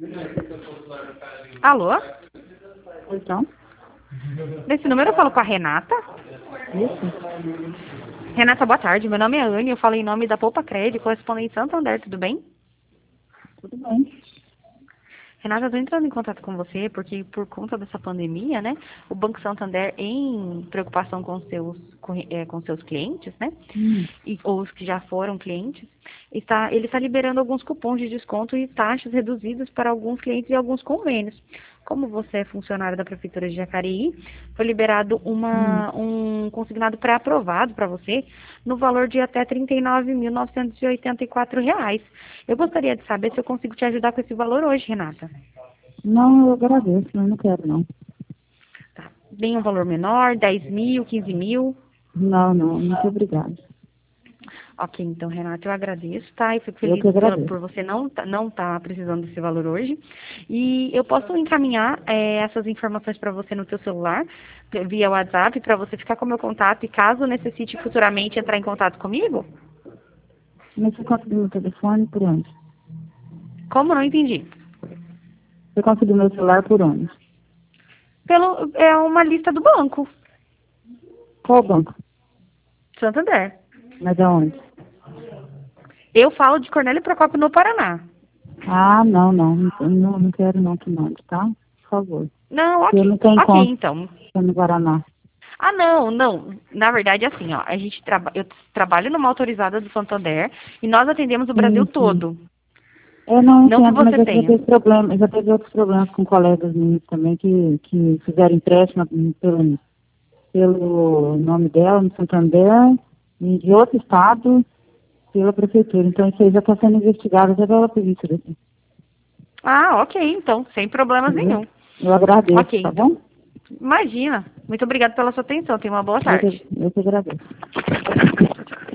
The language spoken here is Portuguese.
Alô? Então, Nesse número eu falo com a Renata. isso. Renata, boa tarde. Meu nome é Anne, eu falo em nome da Poupa Crédito, correspondente Santander, tudo bem? Tudo bem. Renata, eu tô entrando em contato com você porque por conta dessa pandemia, né, o Banco Santander, em preocupação com seus clientes, né, ou os que já foram clientes, ele está liberando alguns cupons de desconto e taxas reduzidas para alguns clientes e alguns convênios. Como você é funcionário da Prefeitura de Jacareí, foi liberado um consignado pré-aprovado para você no valor de até R$ 39.984. Eu gostaria de saber se eu consigo te ajudar com esse valor hoje, Renata. Não, eu agradeço, mas não quero não. Tá. Tem um valor menor, 10 mil, 15 mil? Não, muito obrigada. Ok, então, Renata, eu agradeço, tá? Eu fico Eu feliz que agradeço. por você não tá precisando desse valor hoje. E eu posso encaminhar essas informações para você no teu celular, via WhatsApp, para você ficar com o meu contato e caso necessite futuramente entrar em contato comigo? Mas você conseguiu meu telefone por onde? Como? Não entendi. Você conseguiu meu celular por onde? É uma lista do banco, Qual banco? Santander. Mas aonde? Eu falo de Cornélio Procópio, no Paraná. Ah, não quero não que mande, tá? Por favor. Não, Eu ok. não tenho Ok, conta então. no Guaraná. Ah, não. Na verdade, é assim, ó, eu trabalho numa autorizada do Santander e nós atendemos o Brasil Sim. todo. Eu não Não que entendo, mas você eu já tenha. tive problema, já teve outros problemas com colegas meus também que fizeram empréstimo pelo nome dela, no Santander, e de outro estado, pela prefeitura. Então isso aí já está sendo investigado até pela polícia daqui. Ah, ok, então, sem problemas Entendeu? nenhum. Eu agradeço, Ok, tá então. bom? Imagina. Muito obrigada pela sua atenção. Tenha uma boa Eu tarde. que, eu que agradeço. Tchau, tchau.